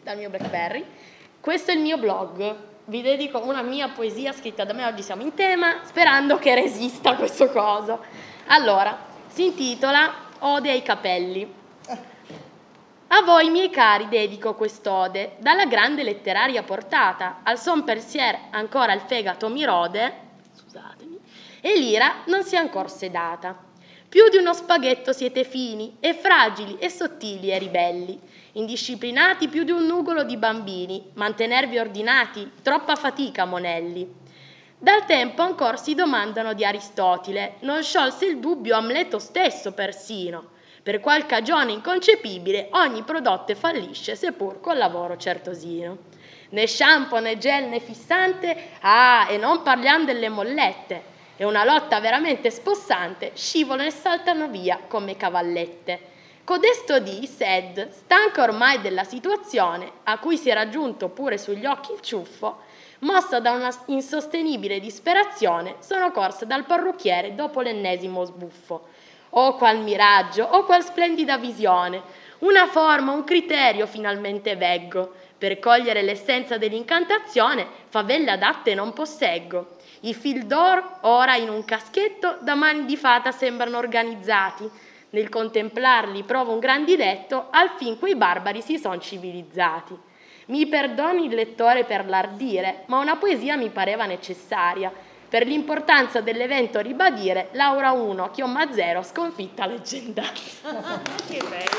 dal mio BlackBerry. Questo è il mio blog. Vi dedico una mia poesia scritta da me, oggi siamo in tema, sperando che resista questo coso. Allora, si intitola Ode ai capelli. A voi, miei cari, dedico quest'ode, dalla grande letteraria portata, al son pensier ancora il fegato mi rode, scusatemi, e l'ira non si è ancor sedata. Più di uno spaghetto siete fini, e fragili, e sottili, e ribelli, indisciplinati più di un nugolo di bambini, mantenervi ordinati, troppa fatica, monelli. Dal tempo ancor si domandano di Aristotele, non sciolse il dubbio Amleto stesso persino. Per qual cagione inconcepibile ogni prodotto fallisce, seppur col lavoro certosino. Né shampoo, né gel, né fissante, e non parliamo delle mollette. È una lotta veramente spossante, scivolano e saltano via come cavallette. Codesto di Sed, stanca ormai della situazione, a cui si è raggiunto pure sugli occhi il ciuffo, mossa da una insostenibile disperazione, sono corsa dal parrucchiere dopo l'ennesimo sbuffo. Oh, qual miraggio, oh, qual splendida visione! Una forma, un criterio finalmente veggo. Per cogliere l'essenza dell'incantazione, favelle adatte non posseggo. I fil d'oro, ora in un caschetto, da mani di fata sembrano organizzati. Nel contemplarli provo un gran diletto, al fin quei barbari si son civilizzati. Mi perdoni il lettore per l'ardire, ma una poesia mi pareva necessaria. Per l'importanza dell'evento ribadire, Laura 1, chiomma 0, sconfitta leggendaria. Che bello.